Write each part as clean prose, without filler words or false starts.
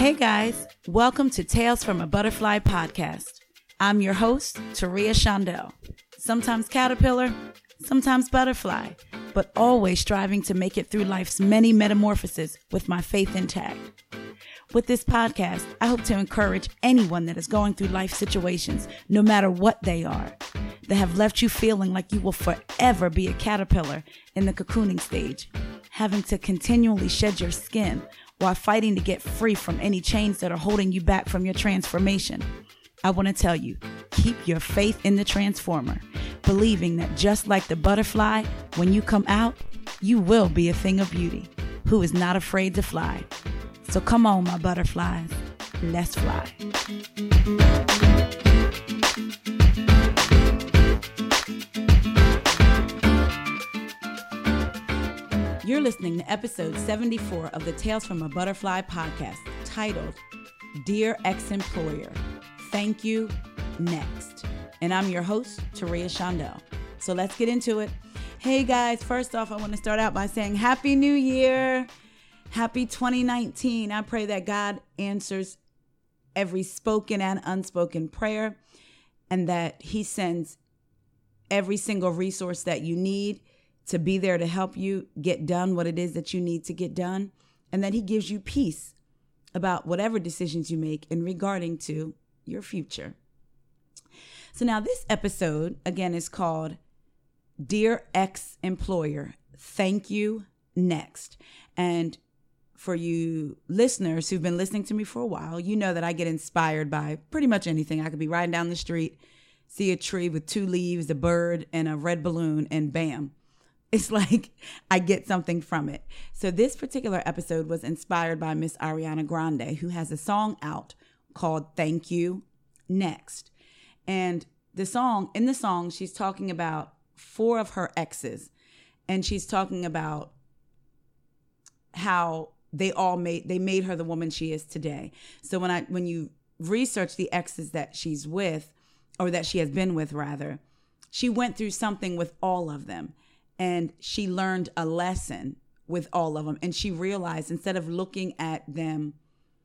Hey guys, welcome to Tales from a Butterfly podcast. I'm your host, Taria Shondell. Sometimes caterpillar, sometimes butterfly, but always striving to make it through life's many metamorphoses with my faith intact. With this podcast, I hope to encourage anyone that is going through life situations, no matter what they are, that have left you feeling like you will forever be a caterpillar in the cocooning stage, having to continually shed your skin while fighting to get free from any chains that are holding you back from your transformation. I want to tell you, keep your faith in the transformer, believing that just like the butterfly, when you come out, you will be a thing of beauty who is not afraid to fly. So come on, my butterflies, let's fly. You're listening to episode 74 of the Tales from a Butterfly podcast, titled Dear Ex-Employer, Thank You, Next. And I'm your host, Taria Shondell. So let's get into it. Hey guys, first off, I want to start out by saying Happy New Year. Happy 2019. I pray that God answers every spoken and unspoken prayer, and that He sends every single resource that you need to be there to help you get done what it is that you need to get done, and that He gives you peace about whatever decisions you make in regarding to your future. So now this episode, again, is called Dear Ex-Employer, Thank You, Next. And for you listeners who've been listening to me for a while, you know that I get inspired by pretty much anything. I could be riding down the street, see a tree with two leaves, a bird, and a red balloon, and bam. It's like I get something from it. So this particular episode was inspired by Miss Ariana Grande, who has a song out called Thank You, Next. And in the song, she's talking about 4 of her exes. And she's talking about how they made her the woman she is today. So when you research the exes that she's with, or that she has been with rather, she went through something with all of them, and she learned a lesson with all of them. And she realized, instead of looking at them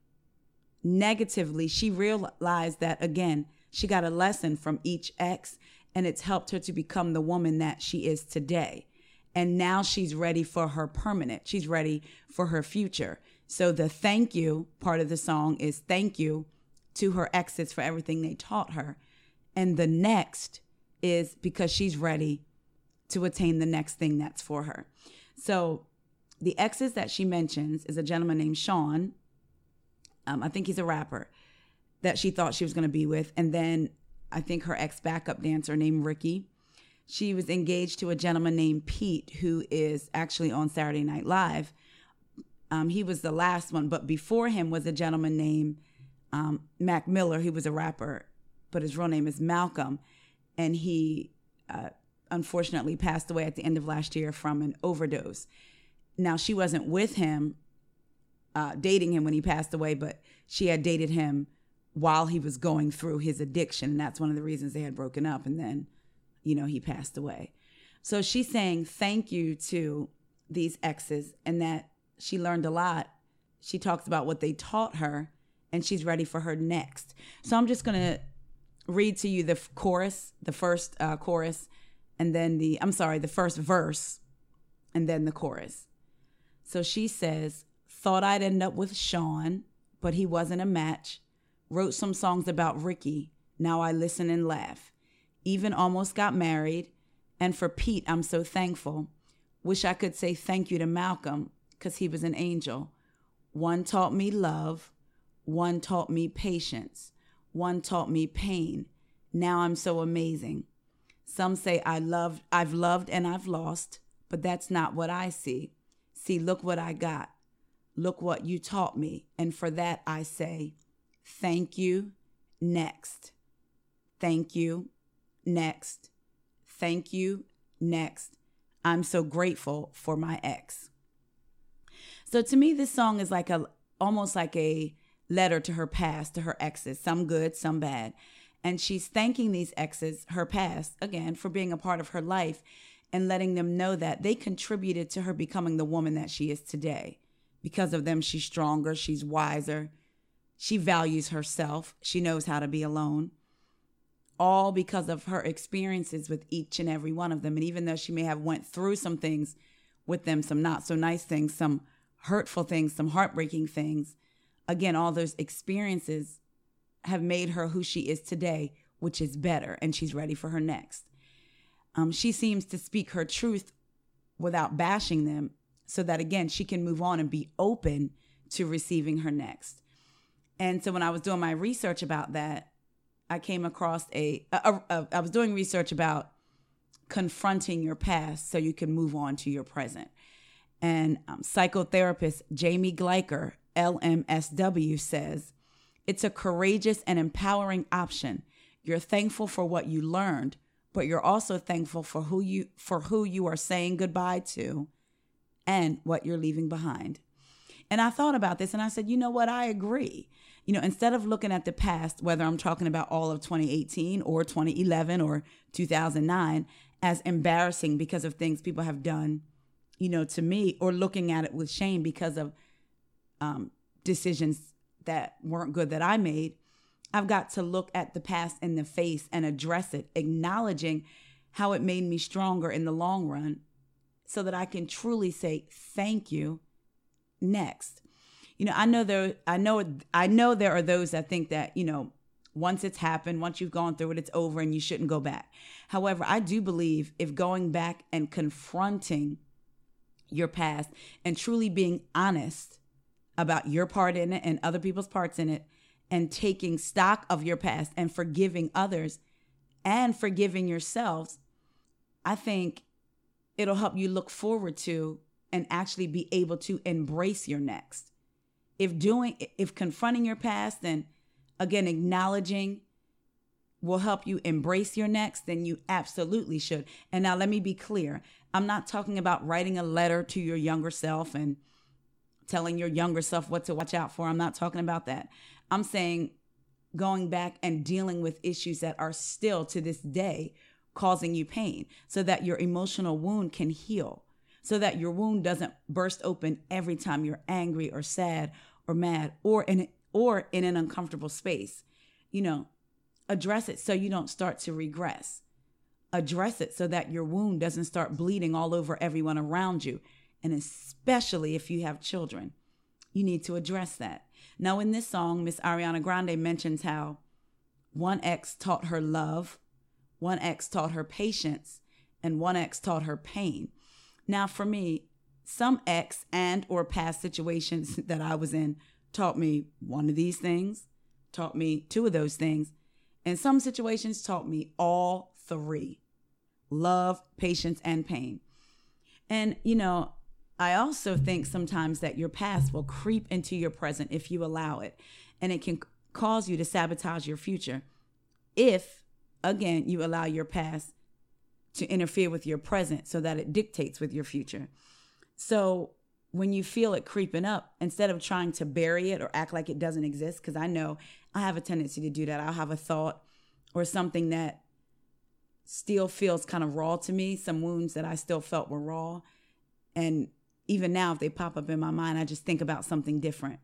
negatively, she realized that, again, she got a lesson from each ex, and it's helped her to become the woman that she is today. And now she's ready for her permanent. She's ready for her future. So the thank you part of the song is thank you to her exes for everything they taught her. And the next is because she's ready to attain the next thing that's for her. So the exes that she mentions is a gentleman named Sean. I think he's a rapper that she thought she was going to be with. And then I think her ex-backup dancer named Ricky. She was engaged to a gentleman named Pete, who is actually on Saturday Night Live. He was the last one, but before him was a gentleman named Mac Miller. He was a rapper, but his real name is Malcolm. And he unfortunately passed away at the end of last year from an overdose. Now, she wasn't with him, dating him when he passed away, but she had dated him while he was going through his addiction. And that's one of the reasons they had broken up. And then he passed away. So she's saying thank you to these exes, and that she learned a lot. She talks about what they taught her, and she's ready for her next. So I'm just going to read to you the chorus, the first chorus, and then the first verse, and then the chorus. So she says, thought I'd end up with Sean, but he wasn't a match. Wrote some songs about Ricky. Now I listen and laugh. Even almost got married. And for Pete, I'm so thankful. Wish I could say thank you to Malcolm, because he was an angel. One taught me love. One taught me patience. One taught me pain. Now I'm so amazing. Some say I've loved and I've lost, but that's not what I see. See, look what I got. Look what you taught me. And for that I say, thank you, next. Thank you, next. Thank you, next. I'm so grateful for my ex. So to me, this song is almost like a letter to her past, to her exes, some good, some bad. And she's thanking these exes, her past, again, for being a part of her life, and letting them know that they contributed to her becoming the woman that she is today. Because of them, she's stronger, she's wiser, She values herself. She knows how to be alone. All because of her experiences with each and every one of them. And even though she may have went through some things with them, some not so nice things, some hurtful things, some heartbreaking things, again, all those experiences have made her who she is today, which is better, and she's ready for her next. She seems to speak her truth without bashing them, so that, again, she can move on and be open to receiving her next. And so when I was doing my research about that, I came across I was doing research about confronting your past so you can move on to your present. And psychotherapist Jamie Gleicher, LMSW, says, it's a courageous and empowering option. You're thankful for what you learned, but you're also thankful for who you are saying goodbye to and what you're leaving behind. And I thought about this and I said, you know what? I agree. Instead of looking at the past, whether I'm talking about all of 2018 or 2011 or 2009, as embarrassing because of things people have done, to me, or looking at it with shame because of decisions that weren't good that I made, I've got to look at the past in the face and address it, acknowledging how it made me stronger in the long run so that I can truly say thank you next. I know there are those that think that, once it's happened, once you've gone through it, it's over and you shouldn't go back. However, I do believe if going back and confronting your past and truly being honest about your part in it and other people's parts in it, and taking stock of your past and forgiving others and forgiving yourselves, I think it'll help you look forward to and actually be able to embrace your next. If confronting your past and, again, acknowledging will help you embrace your next, then you absolutely should. And now let me be clear. I'm not talking about writing a letter to your younger self and telling your younger self what to watch out for. I'm not talking about that. I'm saying going back and dealing with issues that are still to this day causing you pain so that your emotional wound can heal, so that your wound doesn't burst open every time you're angry or sad or mad or in an uncomfortable space. Address it so you don't start to regress. Address it so that your wound doesn't start bleeding all over everyone around you. And especially if you have children, you need to address that. Now, in this song, Miss Ariana Grande mentions how one ex taught her love, one ex taught her patience, and one ex taught her pain. Now, for me, some ex and or past situations that I was in taught me one of these things, taught me two of those things, and some situations taught me all three: love, patience, and pain. And, I also think sometimes that your past will creep into your present if you allow it, and it can cause you to sabotage your future if, again, you allow your past to interfere with your present so that it dictates with your future. So when you feel it creeping up, instead of trying to bury it or act like it doesn't exist, because I know I have a tendency to do that. I'll have a thought or something that still feels kind of raw to me, some wounds that I still felt were raw. And even now, if they pop up in my mind, I just think about something different.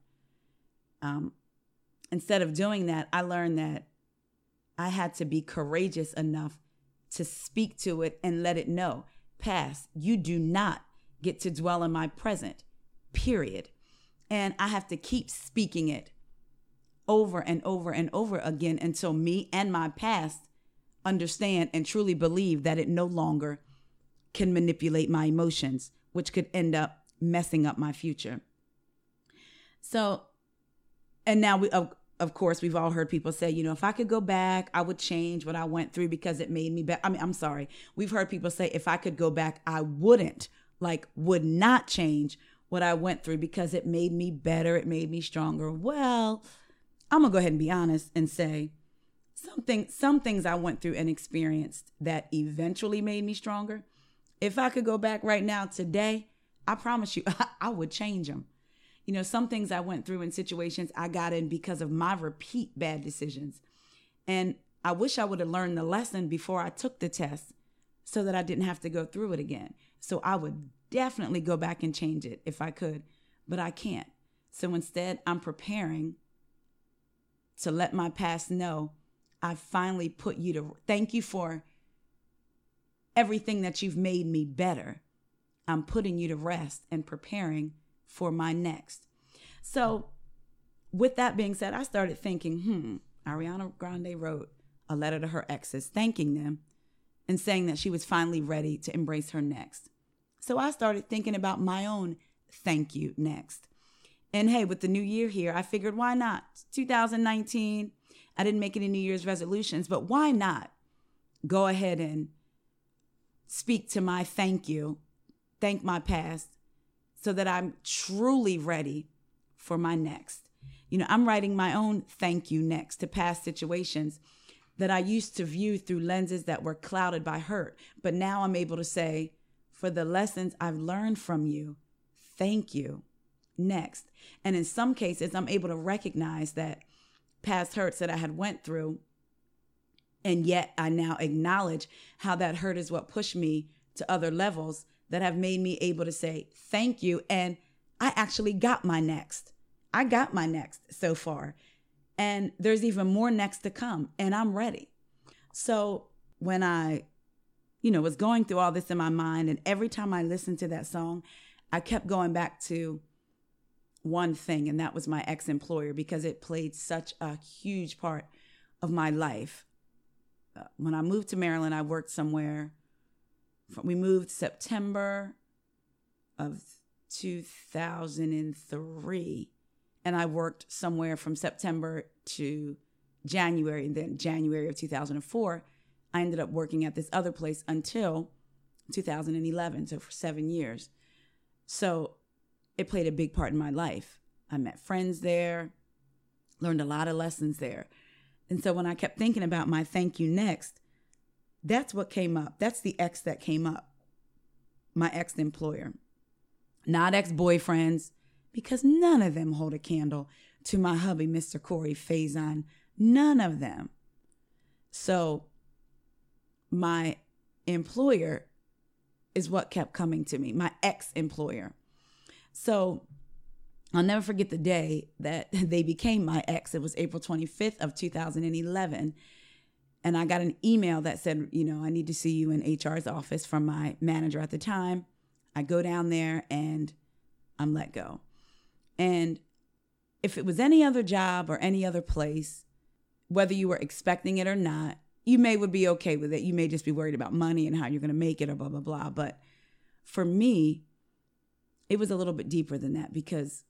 Instead of doing that, I learned that I had to be courageous enough to speak to it and let it know. Past, you do not get to dwell in my present, period. And I have to keep speaking it over and over and over again until me and my past understand and truly believe that it no longer can manipulate my emotions, which could end up messing up my future. So, and now of course, we've all heard people say, if I could go back, I would change what I went through because it made me better. I'm sorry. We've heard people say, if I could go back, I would not change what I went through because it made me better. It made me stronger. Well, I'm going to go ahead and be honest and say some things I went through and experienced that eventually made me stronger. If I could go back right now today, I promise you, I would change them. Some things I went through in situations I got in because of my repeat bad decisions. And I wish I would have learned the lesson before I took the test so that I didn't have to go through it again. So I would definitely go back and change it if I could, but I can't. So instead, I'm preparing to let my past know I finally put you to, thank you for everything that you've made me better. I'm putting you to rest and preparing for my next. So with that being said, I started thinking, Ariana Grande wrote a letter to her exes, thanking them and saying that she was finally ready to embrace her next. So I started thinking about my own thank you next. And hey, with the new year here, I figured, why not? 2019, I didn't make any New Year's resolutions, but why not go ahead and speak to my thank you, thank my past, so that I'm truly ready for my next. I'm writing my own thank you next to past situations that I used to view through lenses that were clouded by hurt. But now I'm able to say, for the lessons I've learned from you, thank you next. And in some cases, I'm able to recognize that past hurts that I had went through, and yet I now acknowledge how that hurt is what pushed me to other levels that have made me able to say thank you. And I actually got my next. I got my next so far. And there's even more next to come, and I'm ready. So when I, was going through all this in my mind, and every time I listened to that song, I kept going back to one thing, and that was my ex-employer, because it played such a huge part of my life. When I moved to Maryland, I worked somewhere. We moved September of 2003. And I worked somewhere from September to January. And then January of 2004, I ended up working at this other place until 2011. So for 7 years. So it played a big part in my life. I met friends there, learned a lot of lessons there. And so when I kept thinking about my thank you next, that's what came up. That's the ex that came up. My ex-employer. Not ex-boyfriends, because none of them hold a candle to my hubby, Mr. Corey Faison. None of them. So my employer is what kept coming to me, my ex-employer. So I'll never forget the day that they became my ex. It was April 25th of 2011. And I got an email that said, I need to see you in HR's office from my manager at the time. I go down there and I'm let go. And if it was any other job or any other place, whether you were expecting it or not, you would be okay with it. You may just be worried about money and how you're going to make it or blah, blah, blah. But for me, it was a little bit deeper than that, because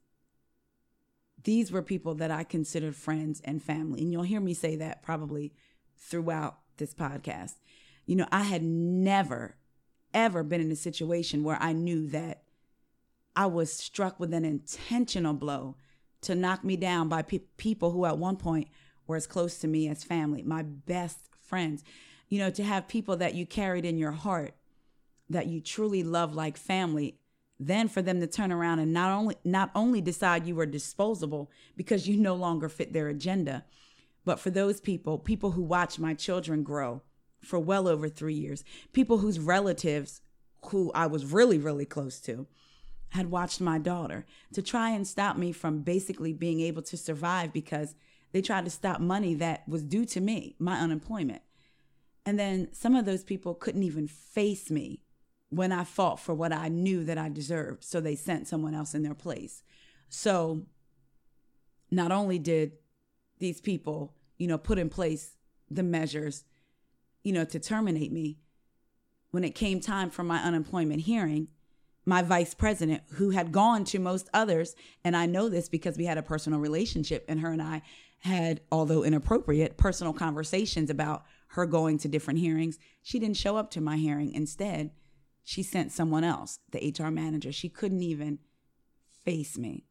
these were people that I considered friends and family. And you'll hear me say that probably throughout this podcast. I had never, ever been in a situation where I knew that I was struck with an intentional blow to knock me down by people who at one point were as close to me as family, my best friends. To have people that you carried in your heart, that you truly love like family, then for them to turn around and not only decide you were disposable because you no longer fit their agenda, but for those people who watched my children grow for well over 3 years, people whose relatives who I was really, really close to had watched my daughter, to try and stop me from basically being able to survive because they tried to stop money that was due to me, my unemployment. And then some of those people couldn't even face me when I fought for what I knew that I deserved. So they sent someone else in their place. So not only did these people, put in place the measures, to terminate me, when it came time for my unemployment hearing, my vice president, who had gone to most others, and I know this because we had a personal relationship, and her and I had, although inappropriate, personal conversations about her going to different hearings. She didn't show up to my hearing. Instead, she sent someone else, the HR manager. She couldn't even face me.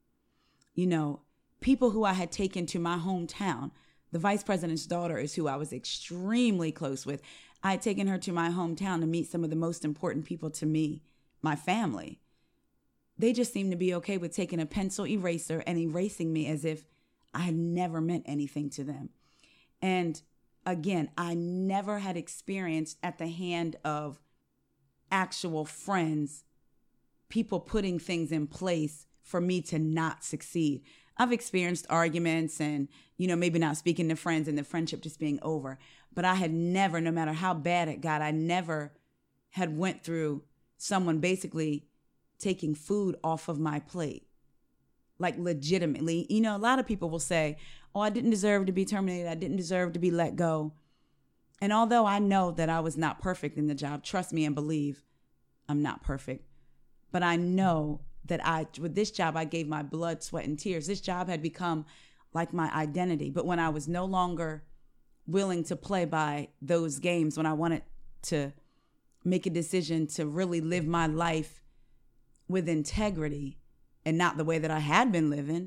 People who I had taken to my hometown, the vice president's daughter is who I was extremely close with. I had taken her to my hometown to meet some of the most important people to me, my family. They just seemed to be okay with taking a pencil eraser and erasing me as if I had never meant anything to them. And again, I never had experienced at the hand of actual friends, people putting things in place for me to not succeed. I've experienced arguments and, maybe not speaking to friends and the friendship just being over. But I had never, no matter how bad it got, I never had went through someone basically taking food off of my plate. Like legitimately, a lot of people will say, oh, I didn't deserve to be terminated. I didn't deserve to be let go. And although I know that I was not perfect in the job, trust me and believe I'm not perfect. But I know that with this job, I gave my blood, sweat, and tears. This job had become like my identity. But when I was no longer willing to play by those games, when I wanted to make a decision to really live my life with integrity and not the way that I had been living,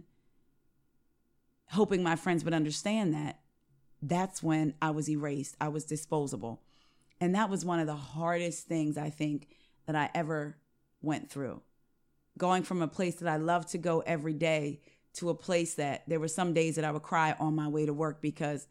hoping my friends would understand that, that's when I was erased. I was disposable. And that was one of the hardest things I think that I ever went through. Going from a place that I loved to go every day to a place that there were some days that I would cry on my way to work because,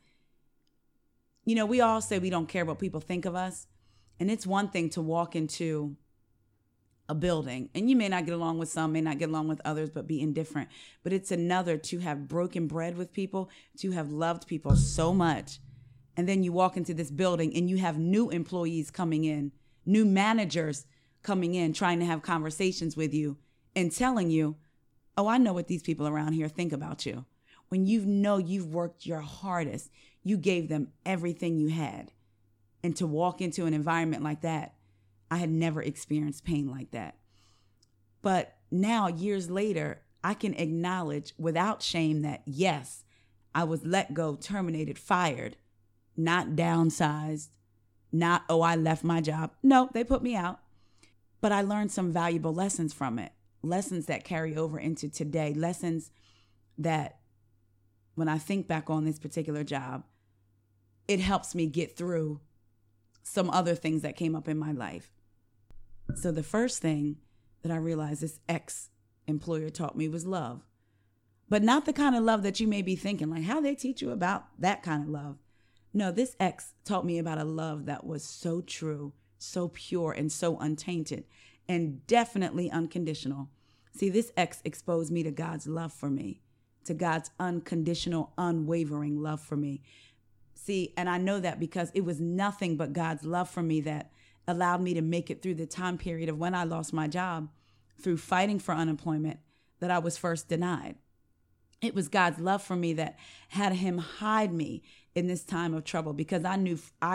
we all say we don't care what people think of us. And it's one thing to walk into a building and you may not get along with some, may not get along with others, but be indifferent. But it's another to have broken bread with people, to have loved people so much. And then you walk into this building and you have new employees coming in, new managers coming in, trying to have conversations with you and telling you, oh, I know what these people around here think about you. When you've worked your hardest, you gave them everything you had. And to walk into an environment like that, I had never experienced pain like that. But now, years later, I can acknowledge without shame that, yes, I was let go, terminated, fired, not downsized, not, oh, I left my job. No, they put me out. But I learned some valuable lessons from it, lessons that carry over into today, lessons that when I think back on this particular job, it helps me get through some other things that came up in my life. So the first thing that I realized this ex-employer taught me was love. But not the kind of love that you may be thinking, like how they teach you about that kind of love. No, this ex taught me about a love that was so true, so pure, and so untainted, and definitely unconditional. See, this ex exposed me to God's love for me, to God's unconditional, unwavering love for me. See, and I know that because it was nothing but God's love for me that allowed me to make it through the time period of when I lost my job, through fighting for unemployment, that I was first denied. It was God's love for me that had him hide me in this time of trouble because I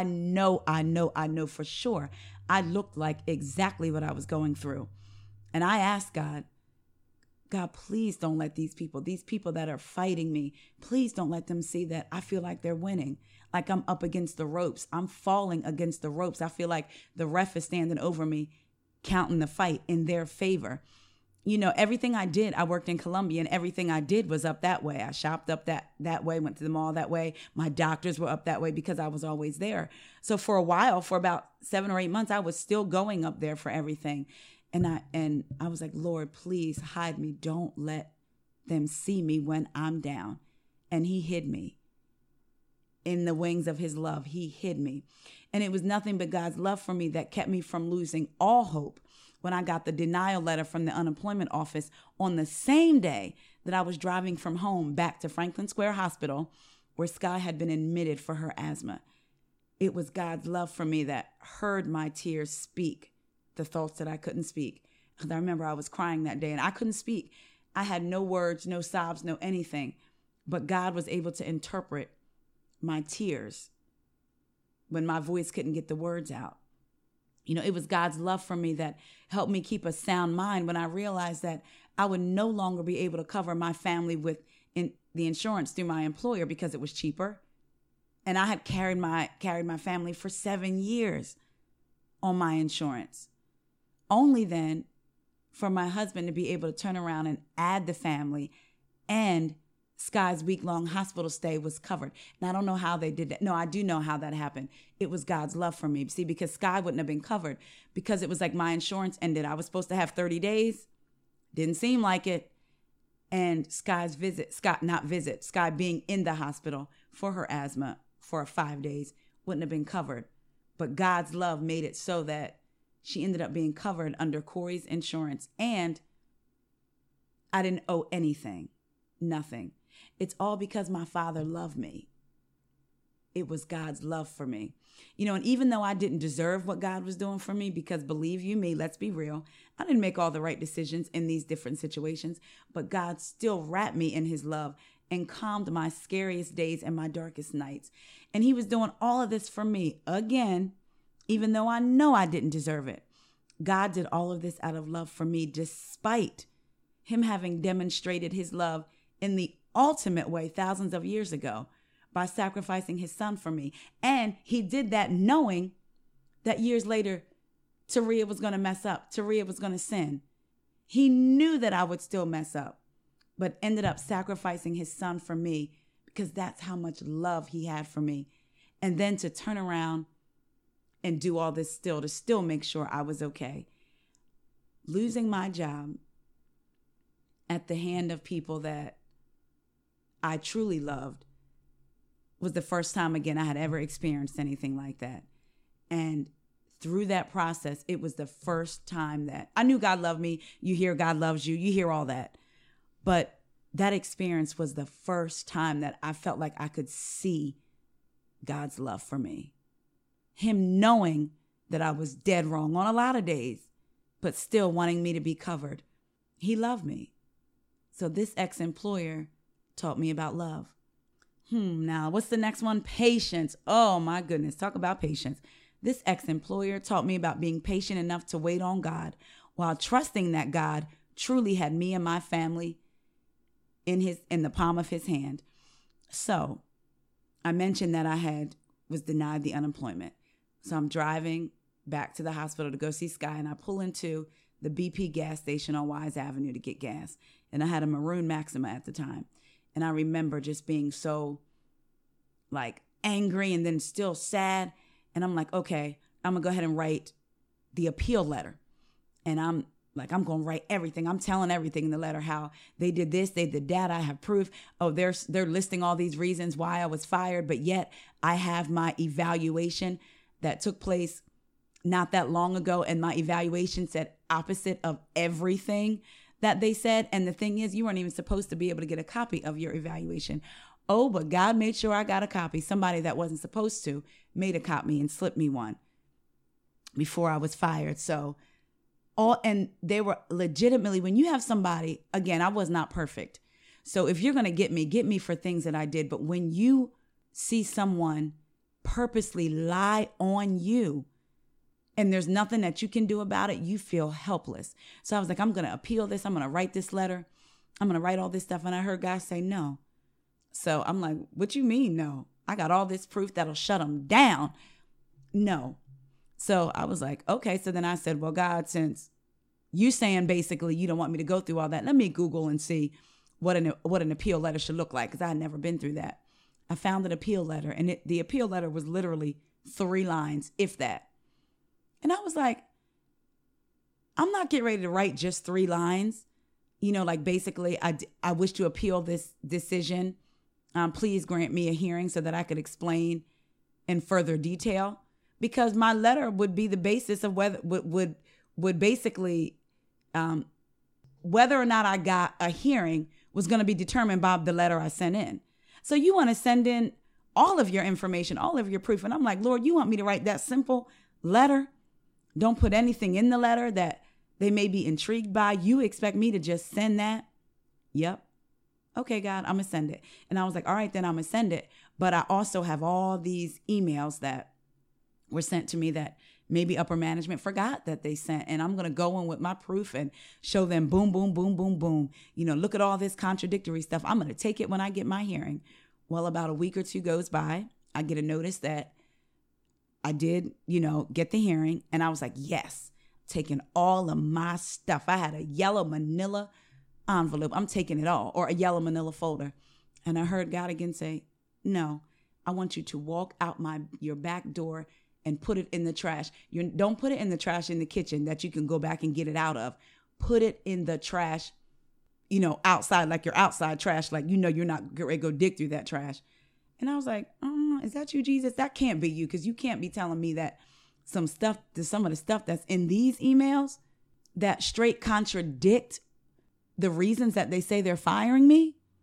know for sure I looked like exactly what I was going through. And I asked God, please don't let these people that are fighting me, please don't let them see that I feel like they're winning, like I'm up against the ropes. I'm falling against the ropes. I feel like the ref is standing over me, counting the fight in their favor. Everything I did, I worked in Columbia, and everything I did was up that way. I shopped up that way, went to the mall that way. My doctors were up that way because I was always there. So for a while, for about 7 or 8 months, I was still going up there for everything. And I was like, Lord, please hide me. Don't let them see me when I'm down. And he hid me in the wings of his love. He hid me. And it was nothing but God's love for me that kept me from losing all hope when I got the denial letter from the unemployment office on the same day that I was driving from home back to Franklin Square Hospital, where Sky had been admitted for her asthma. It was God's love for me that heard my tears speak the thoughts that I couldn't speak. Because I remember I was crying that day and I couldn't speak. I had no words, no sobs, no anything. But God was able to interpret my tears when my voice couldn't get the words out. It was God's love for me that helped me keep a sound mind when I realized that I would no longer be able to cover my family with the insurance through my employer because it was cheaper. And I had carried my family for 7 years on my insurance. Only then for my husband to be able to turn around and add the family, and Sky's week-long hospital stay was covered. And I don't know how they did that. No, I do know how that happened. It was God's love for me. See, because Sky wouldn't have been covered because it was like my insurance ended. I was supposed to have 30 days. Didn't seem like it. And Sky being in the hospital for her asthma for 5 days wouldn't have been covered. But God's love made it so that she ended up being covered under Corey's insurance, and I didn't owe anything. Nothing. It's all because my Father loved me. It was God's love for me. And even though I didn't deserve what God was doing for me, because believe you me, let's be real, I didn't make all the right decisions in these different situations, but God still wrapped me in his love and calmed my scariest days and my darkest nights. And he was doing all of this for me again, even though I know I didn't deserve it. God did all of this out of love for me, despite him having demonstrated his love in the ultimate way thousands of years ago by sacrificing his son for me. And he did that knowing that years later, Taria was going to mess up. Taria was going to sin. He knew that I would still mess up, but ended up sacrificing his son for me because that's how much love he had for me. And then to turn around and do all this to still make sure I was okay. Losing my job at the hand of people that I truly loved was the first time, again, I had ever experienced anything like that. And through that process, it was the first time that I knew God loved me. You hear God loves you. You hear all that. But that experience was the first time that I felt like I could see God's love for me. Him knowing that I was dead wrong on a lot of days, but still wanting me to be covered. He loved me. So this ex-employer taught me about love. Now, what's the next one? Patience. Oh, my goodness. Talk about patience. This ex-employer taught me about being patient enough to wait on God while trusting that God truly had me and my family in the palm of his hand. So I mentioned that I was denied the unemployment. So I'm driving back to the hospital to go see Sky, and I pull into the BP gas station on Wise Avenue to get gas. And I had a maroon Maxima at the time. And I remember just being so angry and then still sad. And I'm like, okay, I'm going to go ahead and write the appeal letter. And I'm going to write everything. I'm telling everything in the letter, how they did this, they did that. I have proof. Oh, they're listing all these reasons why I was fired. But yet I have my evaluation that took place not that long ago. And my evaluation said opposite of everything that they said. And the thing is, you weren't even supposed to be able to get a copy of your evaluation. Oh, but God made sure I got a copy. Somebody that wasn't supposed to made a copy and slipped me one before I was fired. So and they were legitimately, when you have somebody, again, I was not perfect. So if you're going to get me for things that I did. But when you see someone purposely lie on you, and there's nothing that you can do about it, you feel helpless. So I was like, I'm going to appeal this. I'm going to write this letter. I'm going to write all this stuff. And I heard God say no. So I'm like, what you mean no? I got all this proof that'll shut them down. No. So I was like, okay. So then I said, well, God, since you saying basically you don't want me to go through all that, let me Google and see what an appeal letter should look like, because I had never been through that. I found an appeal letter, and the appeal letter was literally 3 lines, if that. And I was like, I'm not getting ready to write just 3 lines. Basically, I wish to appeal this decision. Please grant me a hearing so that I could explain in further detail. Because my letter would be the basis of whether would basically whether or not I got a hearing was going to be determined by the letter I sent in. So you want to send in all of your information, all of your proof. And I'm like, Lord, you want me to write that simple letter? Don't put anything in the letter that they may be intrigued by. You expect me to just send that? Yep. Okay, God, I'm going to send it. And I was like, all right, then I'm going to send it. But I also have all these emails that were sent to me that maybe upper management forgot that they sent. And I'm going to go in with my proof and show them boom, boom, boom, boom, boom. Look at all this contradictory stuff. I'm going to take it when I get my hearing. Well, about a week or 2 goes by. I get a notice that I did, get the hearing. And I was like, yes, taking all of my stuff. I had a yellow manila envelope. I'm taking it all, or a yellow manila folder. And I heard God again say, no, I want you to walk out your back door and put it in the trash. Don't put it in the trash in the kitchen that you can go back and get it out of. Put it in the trash, outside, like your outside trash, like, you're not ready to go dig through that trash. And I was like, is that you, Jesus? That can't be you, because you can't be telling me that some of the stuff that's in these emails that straight contradict the reasons that they say they're firing me.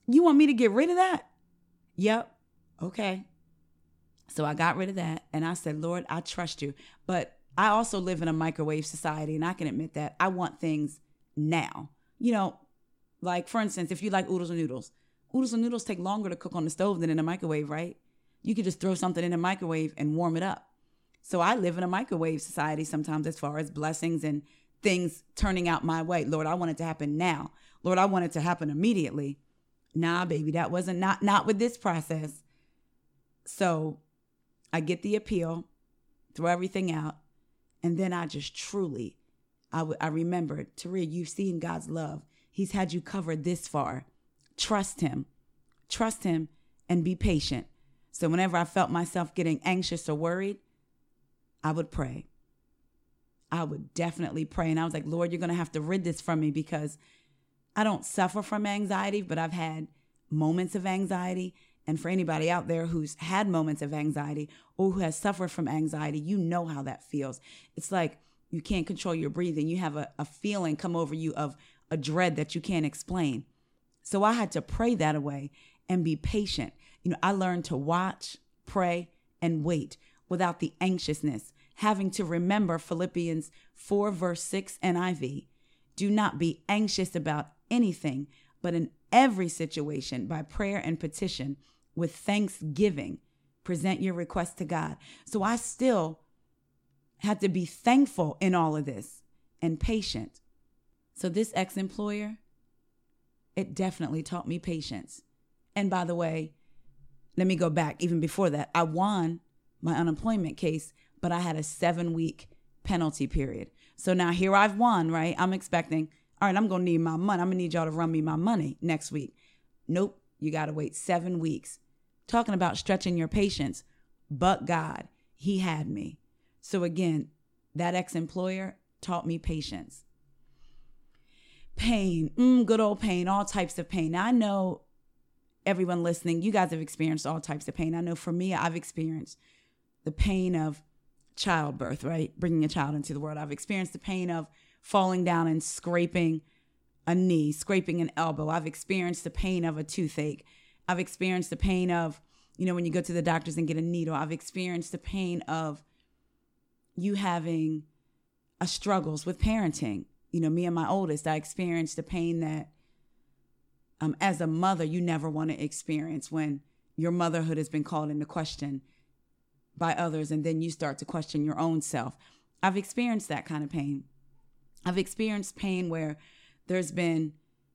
You want me to get rid of that? Yep. Okay. So I got rid of that and I said, Lord, I trust you. But I also live in a microwave society and I can admit that I want things now. You know, like for instance, if you like oodles and noodles take longer to cook on the stove than in a microwave, right? You could just throw something in a microwave and warm it up. So I live in a microwave society sometimes as far as blessings and things turning out my way. Lord, I want it to happen now. Lord, I want it to happen immediately. Nah, baby, that wasn't not with this process. So I get the appeal, throw everything out, and then I just truly, I remembered, Taria, you've seen God's love. He's had you covered this far. Trust him and be patient. So whenever I felt myself getting anxious or worried, I would pray. I would definitely pray. And I was like, Lord, you're going to have to rid this from me because I don't suffer from anxiety, but I've had moments of anxiety. And for anybody out there who's had moments of anxiety or who has suffered from anxiety, you know how that feels. It's like you can't control your breathing. You have a feeling come over you of a dread that you can't explain. So I had to pray that away and be patient. You know, I learned to watch, pray, and wait without the anxiousness, having to remember Philippians 4 verse 6 NIV. Do not be anxious about anything, but in every situation, by prayer and petition, with thanksgiving, present your request to God. So I still had to be thankful in all of this and patient. So this ex-employer, it definitely taught me patience. And by the way, let me go back even before that. I won my unemployment case, but I had a 7-week penalty period. So now here I've won, right? I'm expecting, all right, I'm going to need my money. I'm going to need y'all to run me my money next week. Nope. You got to wait 7 weeks. Talking about stretching your patience, but God, he had me. So again, that ex-employer taught me patience. Pain, good old pain, all types of pain. Now I know everyone listening, you guys have experienced all types of pain. I know for me, I've experienced the pain of childbirth, right? Bringing a child into the world. I've experienced the pain of falling down and scraping a knee, scraping an elbow. I've experienced the pain of a toothache. I've experienced the pain of, you know, when you go to the doctors and get a needle. I've experienced the pain of you having struggles with parenting. You know, me and my oldest, I experienced the pain that as a mother, you never want to experience when your motherhood has been called into question by others, and then you start to question your own self. I've experienced that kind of pain. I've experienced pain where there's been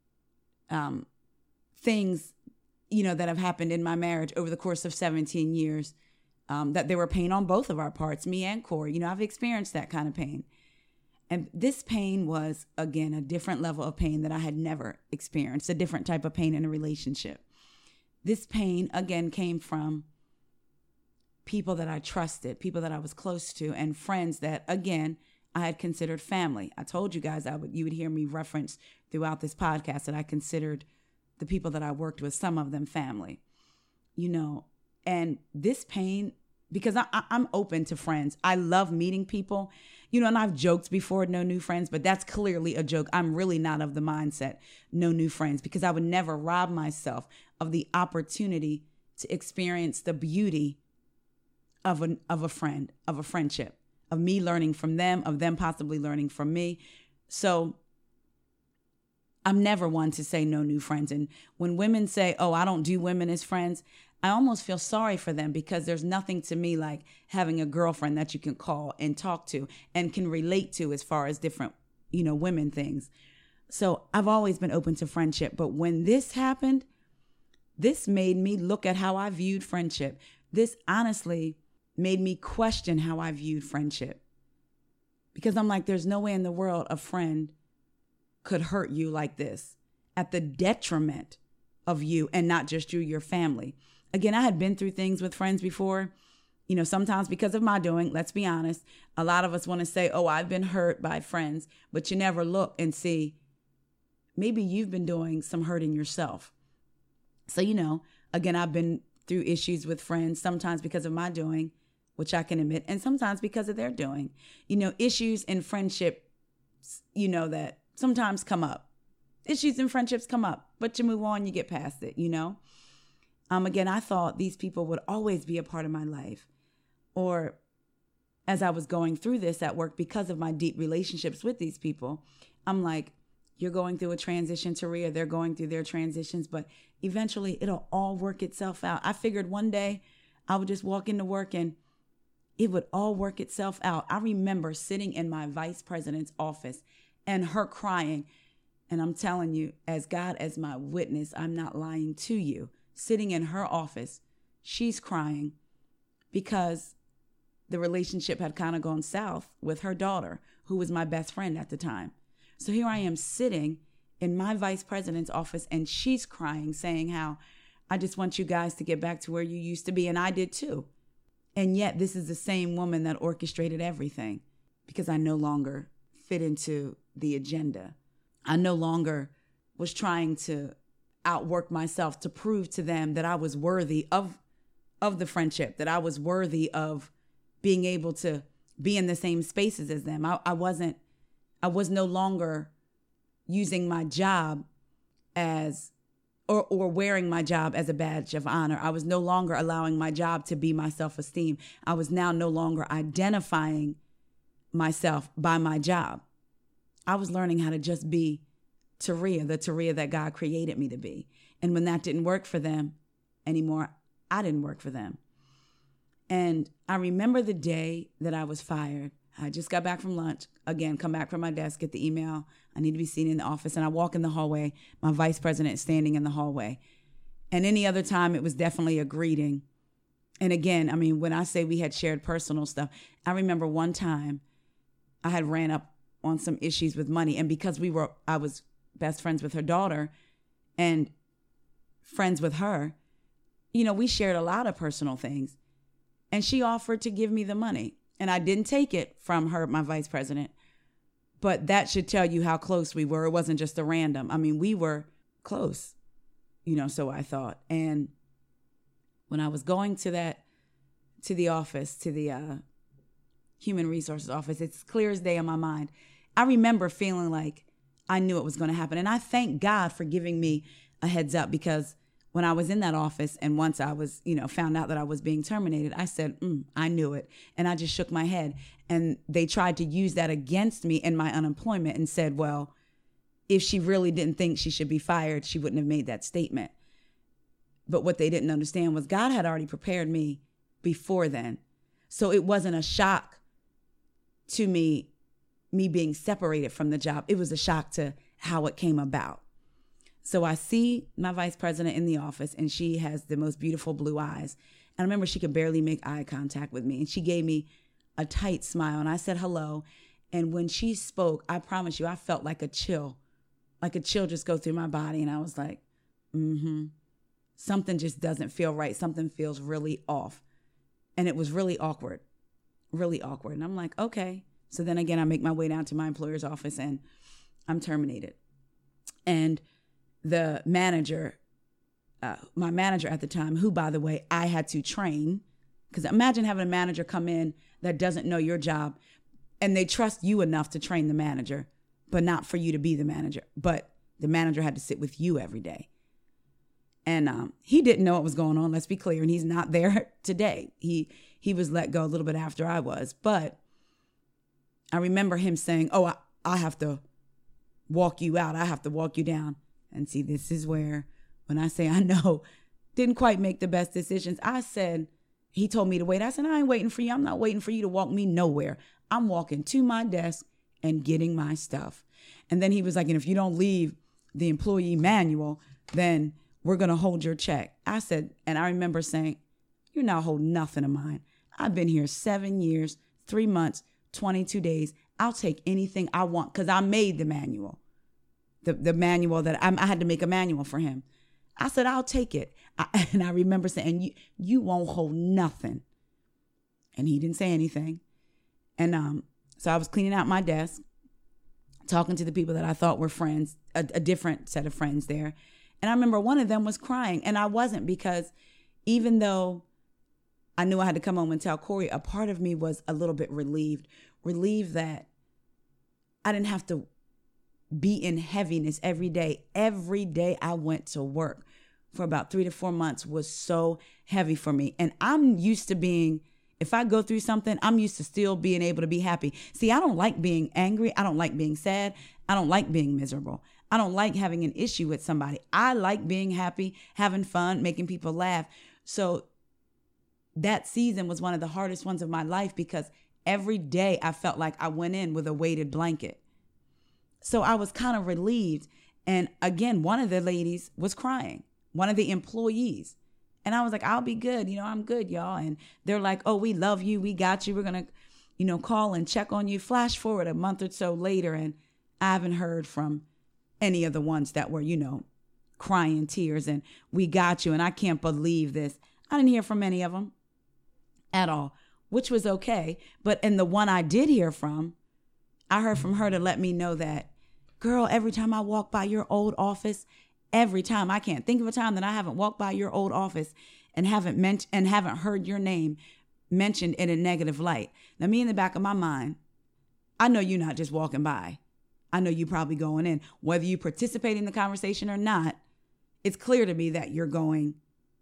things, you know, that have happened in my marriage over the course of 17 years that there were pain on both of our parts, me and Corey. You know, I've experienced that kind of pain. And this pain was, again, a different level of pain that I had never experienced, a different type of pain in a relationship. This pain, again, came from people that I trusted, people that I was close to, and friends that, again, I had considered family. I told you guys you would hear me reference throughout this podcast that I considered the people that I worked with, some of them family, you know. And this pain, because I'm open to friends. I love meeting people, you know, and I've joked before, no new friends, but that's clearly a joke. I'm really not of the mindset, no new friends, because I would never rob myself of the opportunity to experience the beauty of a friend, of a friendship, of me learning from them, of them possibly learning from me. So I'm never one to say no new friends. And when women say, oh, I don't do women as friends, I almost feel sorry for them, because there's nothing to me like having a girlfriend that you can call and talk to and can relate to as far as different, you know, women things. So I've always been open to friendship. But when this happened, this made me look at how I viewed friendship. This honestly made me question how I viewed friendship, because I'm like, there's no way in the world a friend could hurt you like this at the detriment of you, and not just you, your family. Again, I had been through things with friends before, you know, sometimes because of my doing. Let's be honest. A lot of us want to say, oh, I've been hurt by friends, but you never look and see, maybe you've been doing some hurting yourself. So, you know, again, I've been through issues with friends, sometimes because of my doing, which I can admit, and sometimes because of their doing. You know, issues in friendship, you know, that sometimes come up. issues and friendships come up, but you move on, you get past it, Again, I thought these people would always be a part of my life. Or as I was going through this at work, because of my deep relationships with these people, I'm like, you're going through a transition, Taria. They're going through their transitions, but eventually it'll all work itself out. I figured one day I would just walk into work and it would all work itself out. I remember sitting in my vice president's office and her crying. And I'm telling you, as God as my witness, I'm not lying to you. Sitting in her office, she's crying because the relationship had kind of gone south with her daughter, who was my best friend at the time. So here I am sitting in my vice president's office and she's crying, saying how I just want you guys to get back to where you used to be. And I did too. And yet this is the same woman that orchestrated everything, because I no longer fit into the agenda. I no longer was trying to outwork myself to prove to them that I was worthy of the friendship, that I was worthy of being able to be in the same spaces as them. I was no longer using my job as or wearing my job as a badge of honor. I was no longer allowing my job to be my self-esteem. I was now no longer identifying myself by my job. I was learning how to just be Taria, the Taria that God created me to be. And when that didn't work for them anymore, I didn't work for them. And I remember the day that I was fired. I just got back from lunch. Again, come back from my desk, get the email. I need to be seen in the office. And I walk in the hallway. My vice president is standing in the hallway. And any other time, it was definitely a greeting. And again, I mean, when I say we had shared personal stuff, I remember one time I had ran up on some issues with money. And because I was best friends with her daughter and friends with her, we shared a lot of personal things. And she offered to give me the money. And I didn't take it from her, my vice president. But that should tell you how close we were. It wasn't just a random. I mean, we were close, so I thought. And when I was going to the office, to the human resources office, it's clear as day in my mind. I remember feeling like I knew it was going to happen. And I thank God for giving me a heads up, because when I was in that office and once I was, found out that I was being terminated, I said, I knew it. And I just shook my head. And they tried to use that against me in my unemployment and said, well, if she really didn't think she should be fired, she wouldn't have made that statement. But what they didn't understand was God had already prepared me before then. So it wasn't a shock to me being separated from the job. It was a shock to how it came about. So I see my vice president in the office, and she has the most beautiful blue eyes. And I remember she could barely make eye contact with me. And she gave me a tight smile. And I said hello. And when she spoke, I promise you, I felt like a chill just go through my body. And I was like, something just doesn't feel right. Something feels really off. And it was really awkward. And I'm like, okay. So then again, I make my way down to my employer's office and I'm terminated. And the manager, my manager at the time, who, by the way, I had to train, because imagine having a manager come in that doesn't know your job and they trust you enough to train the manager, but not for you to be the manager. But the manager had to sit with you every day. And he didn't know what was going on, let's be clear. And he's not there today. He was let go a little bit after I was. But I remember him saying, oh, I have to walk you out. I have to walk you down. And see, this is where, when I say I know, didn't quite make the best decisions. I said, he told me to wait. I said, I ain't waiting for you. I'm not waiting for you to walk me nowhere. I'm walking to my desk and getting my stuff. And then he was like, and if you don't leave the employee manual, then we're going to hold your check. I said, and I remember saying, you're not holding nothing of mine. I've been here 7 years, 3 months, 22 days. I'll take anything I want because I made the manual. The manual that I had to make a manual for him. I said, I'll take it. And I remember saying, you won't hold nothing. And he didn't say anything. And so I was cleaning out my desk, talking to the people that I thought were friends, a different set of friends there. And I remember one of them was crying. And I wasn't, because even though I knew I had to come home and tell Corey, a part of me was a little bit relieved that I didn't have to be in heaviness every day. Every day I went to work for about 3 to 4 months was so heavy for me. And I'm used to being, if I go through something, I'm used to still being able to be happy. See, I don't like being angry. I don't like being sad. I don't like being miserable. I don't like having an issue with somebody. I like being happy, having fun, making people laugh. So that season was one of the hardest ones of my life because every day I felt like I went in with a weighted blanket. So I was kind of relieved. And again, one of the ladies was crying, one of the employees. And I was like, I'll be good. I'm good, y'all. And they're like, oh, we love you. We got you. We're going to, call and check on you. Flash forward a month or so later. And I haven't heard from any of the ones that were, crying tears and we got you. And I can't believe this. I didn't hear from any of them at all, which was okay. But in the one I did hear from, I heard from her to let me know that, girl, every time I walk by your old office, every time, I can't think of a time that I haven't walked by your old office and haven't heard your name mentioned in a negative light. Now, me in the back of my mind, I know you're not just walking by. I know you probably going in. Whether you participate in the conversation or not, it's clear to me that you're going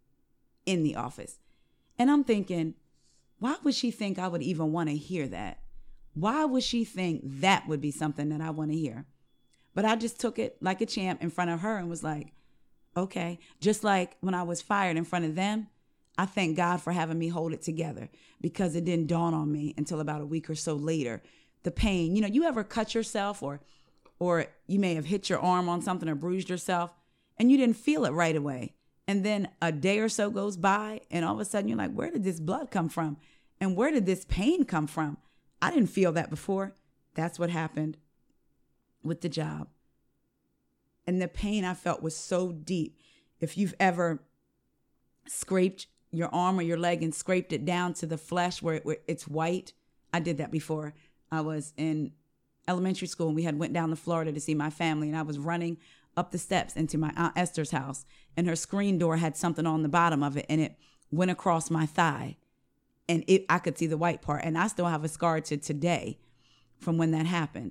in the office. And I'm thinking, why would she think I would even want to hear that? Why would she think that would be something that I want to hear? But I just took it like a champ in front of her and was like, okay. Just like when I was fired in front of them, I thank God for having me hold it together because it didn't dawn on me until about a week or so later. The pain, you ever cut yourself or you may have hit your arm on something or bruised yourself and you didn't feel it right away. And then a day or so goes by and all of a sudden you're like, where did this blood come from? And where did this pain come from? I didn't feel that before. That's what happened with the job. And the pain I felt was so deep. If you've ever scraped your arm or your leg and scraped it down to the flesh where it's white, I did that before. I was in elementary school and we had went down to Florida to see my family and I was running up the steps into my Aunt Esther's house and her screen door had something on the bottom of it and it went across my thigh and I could see the white part and I still have a scar to today from when that happened.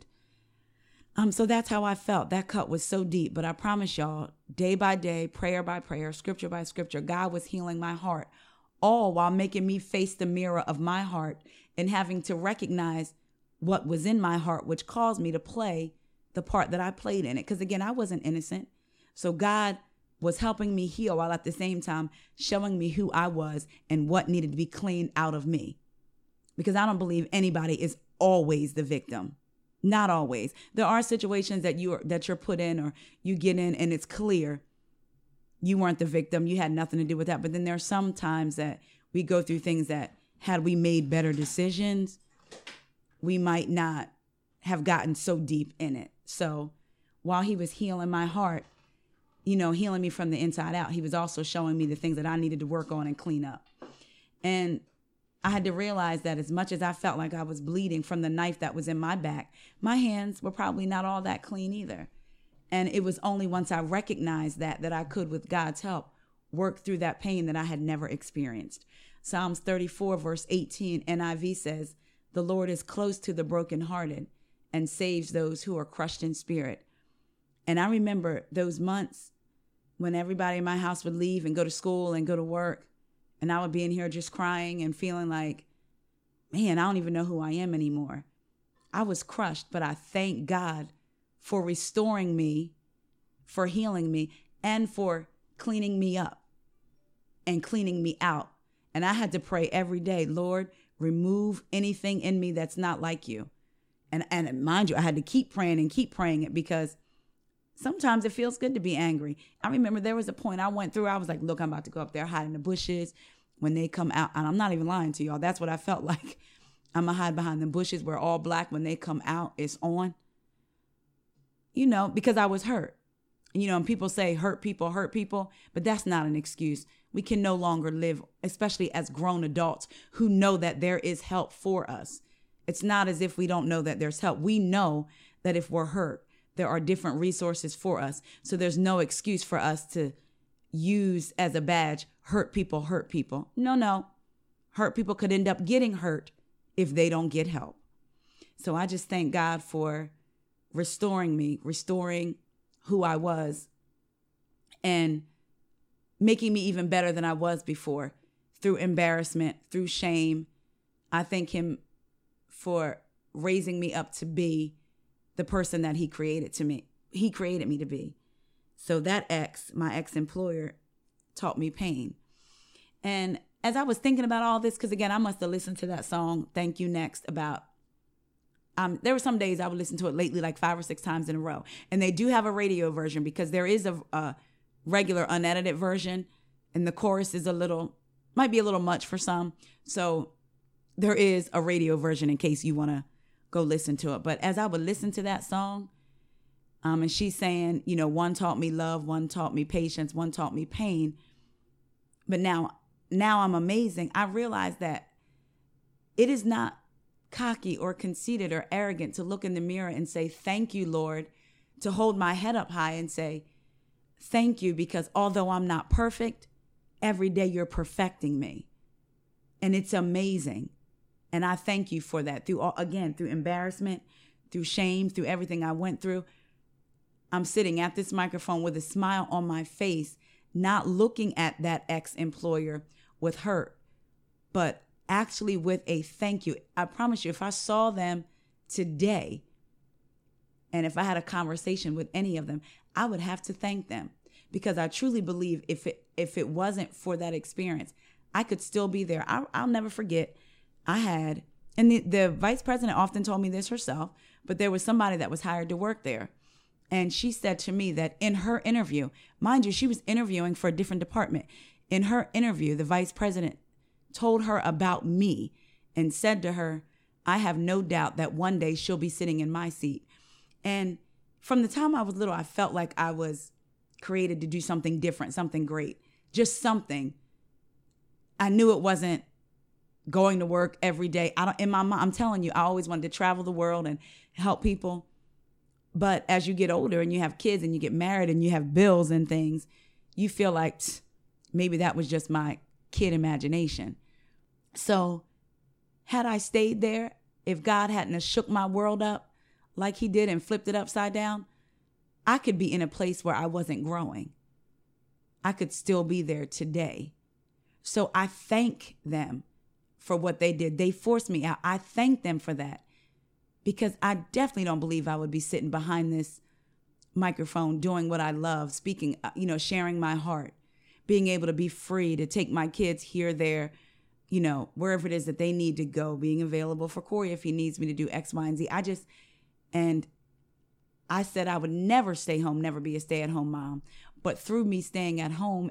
So that's how I felt. That cut was so deep, but I promise y'all, day by day, prayer by prayer, scripture by scripture, God was healing my heart, all while making me face the mirror of my heart and having to recognize what was in my heart, which caused me to play the part that I played in it. Because again, I wasn't innocent. So God was helping me heal while at the same time showing me who I was and what needed to be cleaned out of me. Because I don't believe anybody is always the victim. Not always. There are situations that you're put in or you get in and it's clear you weren't the victim. You had nothing to do with that. But then there are some times that we go through things that had we made better decisions, we might not have gotten so deep in it. So while he was healing my heart, healing me from the inside out, he was also showing me the things that I needed to work on and clean up. And I had to realize that as much as I felt like I was bleeding from the knife that was in my back, my hands were probably not all that clean either. And it was only once I recognized that I could, with God's help, work through that pain that I had never experienced. Psalms 34, verse 18, NIV says, "The Lord is close to the brokenhearted and saves those who are crushed in spirit." And I remember those months when everybody in my house would leave and go to school and go to work. And I would be in here just crying and feeling like, man, I don't even know who I am anymore. I was crushed, but I thank God for restoring me, for healing me, and for cleaning me up and cleaning me out. And I had to pray every day, Lord, remove anything in me that's not like you. And mind you, I had to keep praying it because sometimes it feels good to be angry. I remember there was a point I went through. I was like, look, I'm about to go up there, hide in the bushes. When they come out, and I'm not even lying to y'all, that's what I felt like. I'm going to hide behind the bushes. We're all black. When they come out, it's on. Because I was hurt. And people say hurt people, but that's not an excuse. We can no longer live, especially as grown adults who know that there is help for us. It's not as if we don't know that there's help. We know that if we're hurt, there are different resources for us. So there's no excuse for us to use as a badge, hurt people. No. Hurt people could end up getting hurt if they don't get help. So I just thank God for restoring me, restoring who I was, and making me even better than I was before through embarrassment, through shame. I thank him for raising me up to be the person that he created me to be. So that my ex-employer, taught me pain. And as I was thinking about all this, because again, I must have listened to that song, Thank You Next, about, there were some days I would listen to it lately, like 5 or 6 times in a row. And they do have a radio version, because there is a regular unedited version, and the chorus is might be a little much for some. So there is a radio version in case you want to go listen to it. But as I would listen to that song, and she's saying, one taught me love, one taught me patience, one taught me pain. But now I'm amazing. I realize that it is not cocky or conceited or arrogant to look in the mirror and say, thank you, Lord, to hold my head up high and say, thank you, because although I'm not perfect, every day you're perfecting me. And it's amazing. And I thank you for that through embarrassment, through shame, through everything I went through. I'm sitting at this microphone with a smile on my face, not looking at that ex-employer with hurt, but actually with a thank you. I promise you, if I saw them today, and if I had a conversation with any of them, I would have to thank them, because I truly believe if it wasn't for that experience, I could still be there. I'll never forget. I had, and the vice president often told me this herself, but there was somebody that was hired to work there. And she said to me that in her interview, mind you, she was interviewing for a different department. In her interview, the vice president told her about me and said to her, I have no doubt that one day she'll be sitting in my seat. And from the time I was little, I felt like I was created to do something different, something great, just something. I knew it wasn't going to work every day. I'm telling you, I always wanted to travel the world and help people. But as you get older and you have kids and you get married and you have bills and things, you feel like maybe that was just my kid imagination. So had I stayed there, if God hadn't have shook my world up like he did and flipped it upside down, I could be in a place where I wasn't growing. I could still be there today. So I thank them for what they did. They forced me out. I thank them for that, because I definitely don't believe I would be sitting behind this microphone doing what I love, speaking, sharing my heart, being able to be free to take my kids here, there, wherever it is that they need to go, being available for Corey if he needs me to do X, Y, and Z. And I said I would never stay home, never be a stay-at-home mom. But through me staying at home,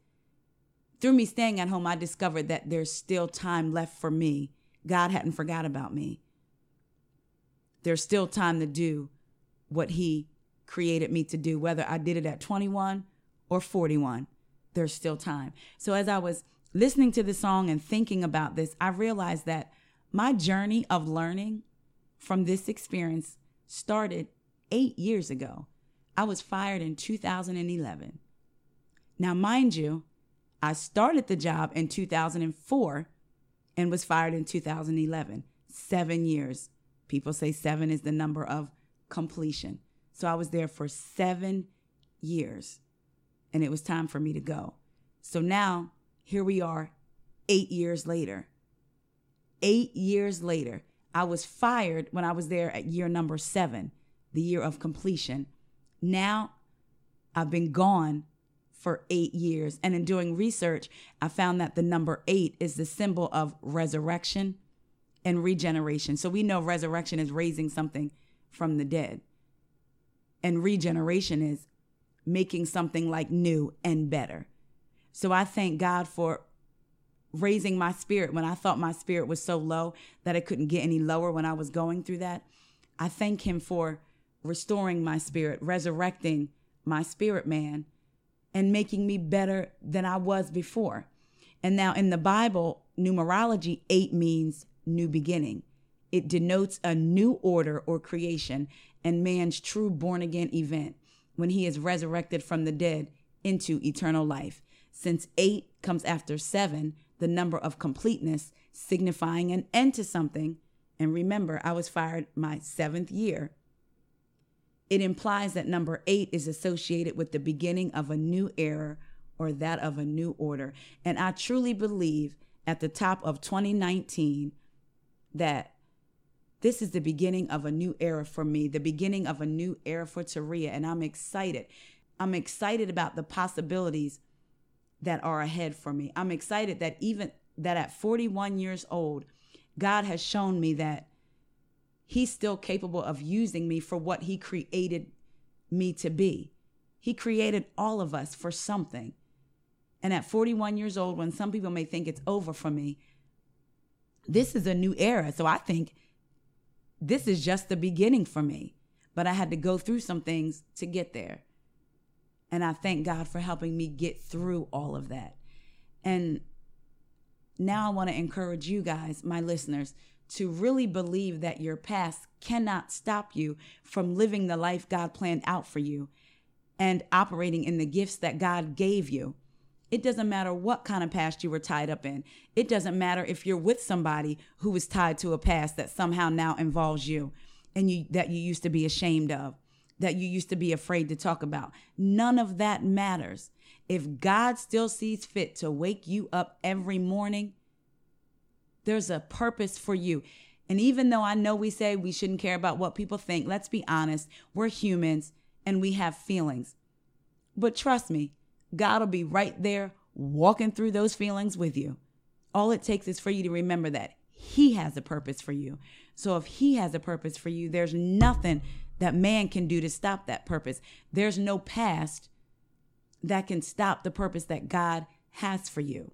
I discovered that there's still time left for me. God hadn't forgot about me. There's still time to do what he created me to do, whether I did it at 21 or 41. There's still time. So as I was listening to the song and thinking about this, I realized that my journey of learning from this experience started 8 years ago. I was fired in 2011. Now, mind you, I started the job in 2004 and was fired in 2011. 7 years. People say 7 is the number of completion. So I was there for 7 years, and it was time for me to go. So now, here we are, 8 years later. 8 years later, I was fired when I was there at year number 7, the year of completion. Now, I've been gone for 8 years. And in doing research, I found that the number 8 is the symbol of resurrection and regeneration. So we know resurrection is raising something from the dead. And regeneration is making something like new and better. So I thank God for raising my spirit when I thought my spirit was so low that it couldn't get any lower when I was going through that. I thank him for restoring my spirit, resurrecting my spirit man, and making me better than I was before. And now in the Bible, numerology, 8 means new beginning. It denotes a new order or creation and man's true born-again event when he is resurrected from the dead into eternal life. Since 8 comes after 7, the number of completeness, signifying an end to something. And remember, I was fired my 7th year. it implies that number 8 is associated with the beginning of a new era or that of a new order. And I truly believe at the top of 2019 that this is the beginning of a new era for me, the beginning of a new era for Taria, and I'm excited. I'm excited about the possibilities that are ahead for me. I'm excited that even that at 41 years old, God has shown me that he's still capable of using me for what he created me to be. He created all of us for something. And at 41 years old, when some people may think it's over for me, this is a new era. So I think this is just the beginning for me. But I had to go through some things to get there. And I thank God for helping me get through all of that. And now I want to encourage you guys, my listeners, to really believe that your past cannot stop you from living the life God planned out for you and operating in the gifts that God gave you. It doesn't matter what kind of past you were tied up in. It doesn't matter if you're with somebody who was tied to a past that somehow now involves you and that you used to be ashamed of, that you used to be afraid to talk about. None of that matters. If God still sees fit to wake you up every morning, there's a purpose for you. And even though I know we say we shouldn't care about what people think, let's be honest, we're humans and we have feelings. But trust me, God will be right there walking through those feelings with you. All it takes is for you to remember that he has a purpose for you. So if he has a purpose for you, there's nothing that man can do to stop that purpose. There's no past that can stop the purpose that God has for you.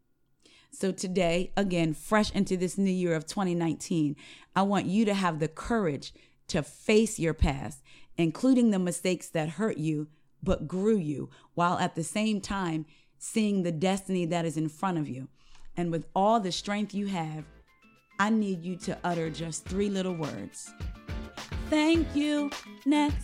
So today, again, fresh into this new year of 2019, I want you to have the courage to face your past, including the mistakes that hurt you but grew you, while at the same time seeing the destiny that is in front of you. And with all the strength you have, I need you to utter just 3 little words. Thank you. Next.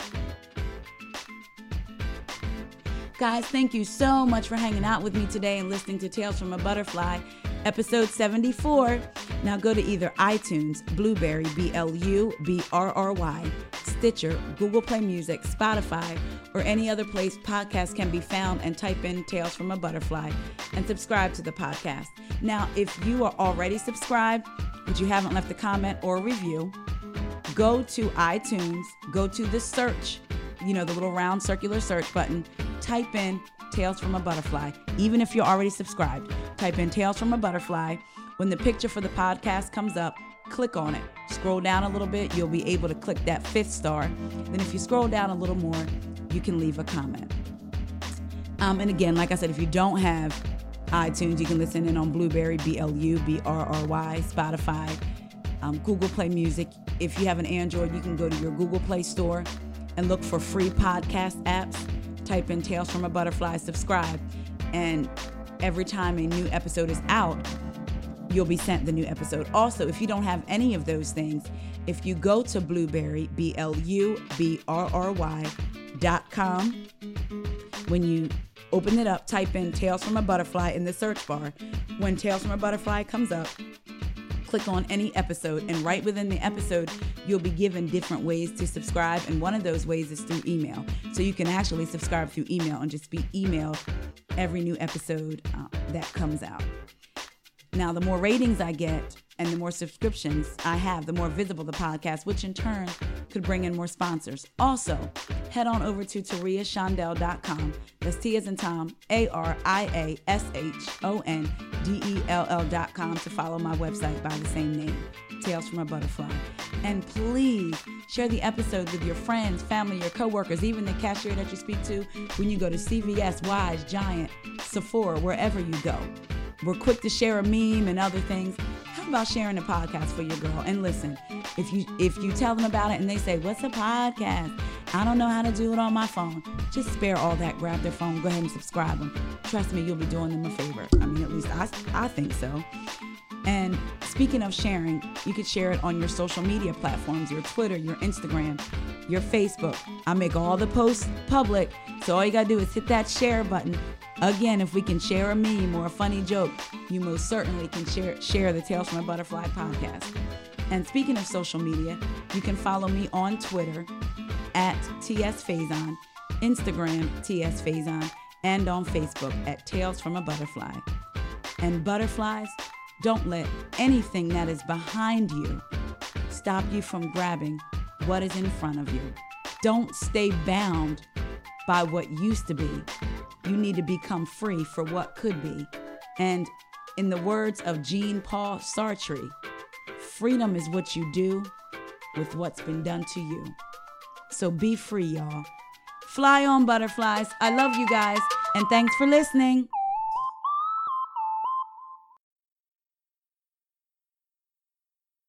Guys, thank you so much for hanging out with me today and listening to Tales from a Butterfly, episode 74. Now go to either iTunes, Blueberry, BLUBRRY, Stitcher, Google Play Music, Spotify, or any other place podcasts can be found and type in Tales from a Butterfly and subscribe to the podcast. Now, if you are already subscribed, but you haven't left a comment or a review, go to iTunes, go to the search, the little round circular search button, type in Tales from a Butterfly. Even if you're already subscribed, type in Tales from a Butterfly. When the picture for the podcast comes up, click on it. Scroll down a little bit, you'll be able to click that 5th star. Then if you scroll down a little more, you can leave a comment. And again, like I said, if you don't have iTunes, you can listen in on Blueberry, BLUBRRY, Spotify, Google Play Music. If you have an Android, you can go to your Google Play Store and look for free podcast apps. Type in Tales from a Butterfly, subscribe, and every time a new episode is out, you'll be sent the new episode. Also, if you don't have any of those things, if you go to Blueberry, BLUBRRY.com, when you open it up, type in Tales from a Butterfly in the search bar. When Tales from a Butterfly comes up, click on any episode, and right within the episode, you'll be given different ways to subscribe, and one of those ways is through email. So you can actually subscribe through email and just be emailed every new episode that comes out. Now, the more ratings I get and the more subscriptions I have, the more visible the podcast, which in turn could bring in more sponsors. Also, head on over to TariaShondell.com. That's T as in Tom, AriaShondell.com to follow my website by the same name, Tales from a Butterfly. And please share the episode with your friends, family, your coworkers, even the cashier that you speak to when you go to CVS, Wise, Giant, Sephora, wherever you go. We're quick to share a meme and other things. How about sharing a podcast for your girl? And listen, if you tell them about it and they say, "What's a podcast? I don't know how to do it on my phone," just spare all that. Grab their phone, go ahead and subscribe them. Trust me, you'll be doing them a favor. I mean, at least I think so. And speaking of sharing, you could share it on your social media platforms, your Twitter, your Instagram, your Facebook. I make all the posts public, so all you gotta do is hit that share button. Again, if we can share a meme or a funny joke, you most certainly can share the Tales from a Butterfly podcast. And speaking of social media, you can follow me on Twitter at TS Faison, Instagram TS Faison, and on Facebook at Tales from a Butterfly. And butterflies, don't let anything that is behind you stop you from grabbing what is in front of you. Don't stay bound by what used to be. You need to become free for what could be. And in the words of Jean-Paul Sartre, freedom is what you do with what's been done to you. So be free, y'all. Fly on, butterflies. I love you guys, and thanks for listening.